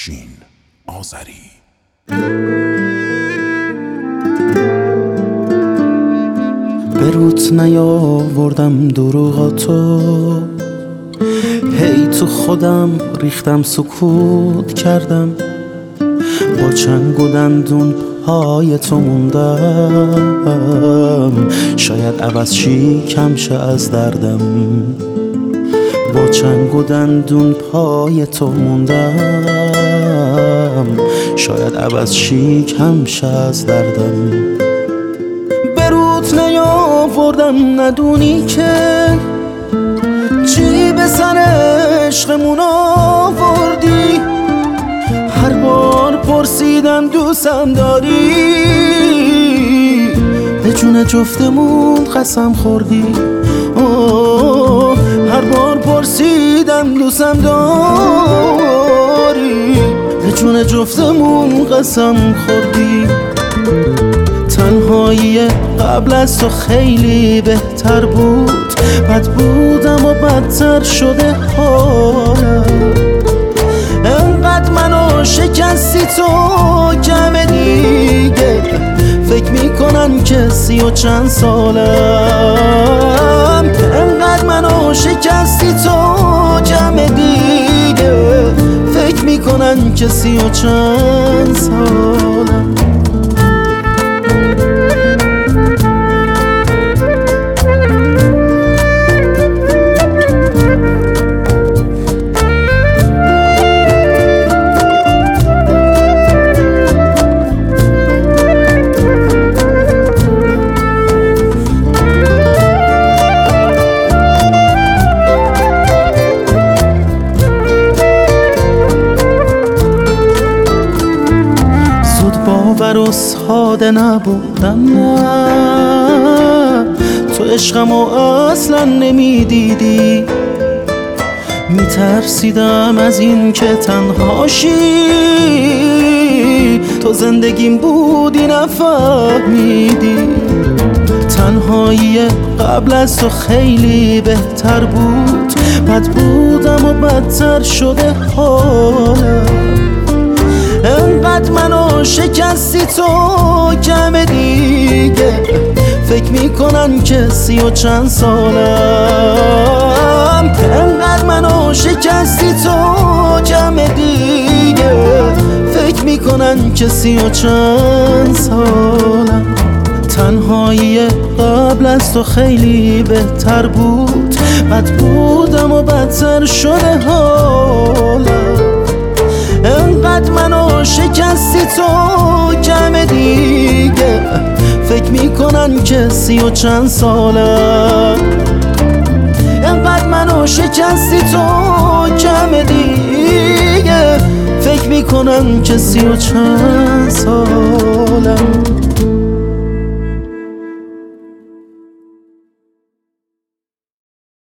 افشین آذری. به روت نیاوردم دروغاتو، هی تو خودم ریختم سکوت کردم، با چنگ و دندون پای تو موندم، شاید عوض شیکم شه از دردم. با چنگ و دندون پای تو موندم، شاید عوض شیکم شه از دردم. به روت نیاوردم ندونی که چی به سر عشقمون آوردی. هر بار پرسیدم دوستم داری، به جون جفتمون قسم خوردی. هر بار پرسیدم دوستم داری، به جون جفتمون قسم خوردی. تنهایی قبل از تو خیلی بهتر بود، بد بودم و بدتر شده حالم. انقدر منو شکستی تو کم دیگه، فکر میکنن که 30 و چند سالم. انقدر منو شکستی تو کم دیگه، فکر میکنن که 30 و چند سالم. باور و ساده نبودم، نه تو عشقمو اصلا نمیدیدی. میترسیدم از این که تنهاشی، تو زندگیم بودی نفهمیدی. تنهایی قبل از تو خیلی بهتر بود، بد بودم و بدتر شده حالم. انقدر منو شکستی تو کم دیگه، فکر میکنن که 30 و چند سالم. انقدر منو شکستی تو کم دیگه، فکر میکنن که 30 و چند سالم. تنهایی قبل از تو خیلی بهتر بود، بد بودم و بدتر شده حالم. انقدر منو شکستی تو کم دیگه، فکر میکنن که 30 و چند سالم. انقدر منو شکستی تو کم دیگه، فکر میکنن که 30 و چند سالم.